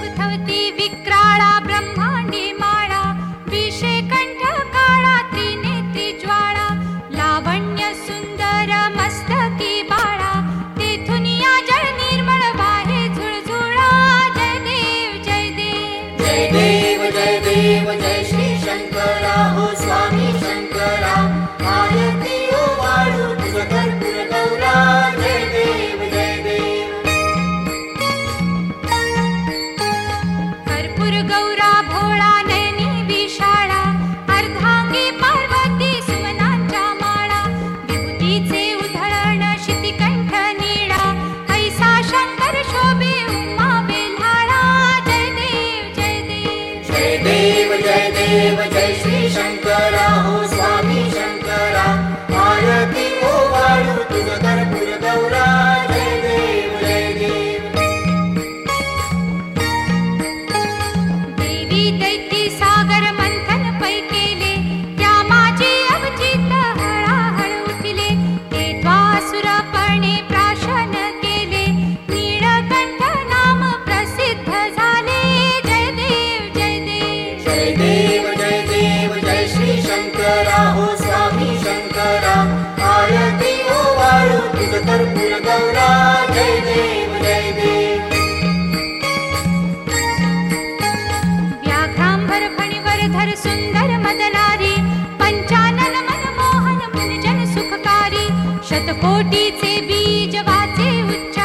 थवथवती विक्राळा ब्रह्मांडी माळा, विषे कंठ काळा त्रिनेत्री ज्वाळा, लावण्य सुंदर मस्तकी बाळा, तेथून या जळ निर्मळ वाहे झुळझुळा. जय देव जय देव जय देव जय देव जय श्री शंकरा हो स्वामी शंकरा. आरती ओ वाळू तुझ कर्पूर गौरा. जय देव जय देव. कर्पूर गौरा भोळा नयनी विशाळा, अर्धांगी पार्वती सुमनांच्या माळा, विभूतीचे उधळण शितिकंठ नीळा, ऐसा शंकर शोभे उमा बेल्हाळा. जय देव जय देव जय देव जय देव जय श्री शंकरा हो स्वामी शंकरा. आरती ओ वाळू तुझ कर्पूर गौरा. जय देव जय देव. देवी दैती सागर मंथन पै केले, त्या माझे अवचित हळाहळ उठले, ते द्वासुरपणे प्राशन केले, नीळकंठ नाम प्रसिद्ध झाले. जय देव जय देव जय देव जय देव जय श्री शंकरा हो स्वामी शंकरा. आरती ओ वाळू तुझ कर्पूर गौरा. जय देव जय देव. व्याघ्रांबर फणीवरधर सुंदर मदनारी, पंचानन मनमोहन मुनिजन सुखकारी, शतकोटीचे बीज वाचे उच्चारी,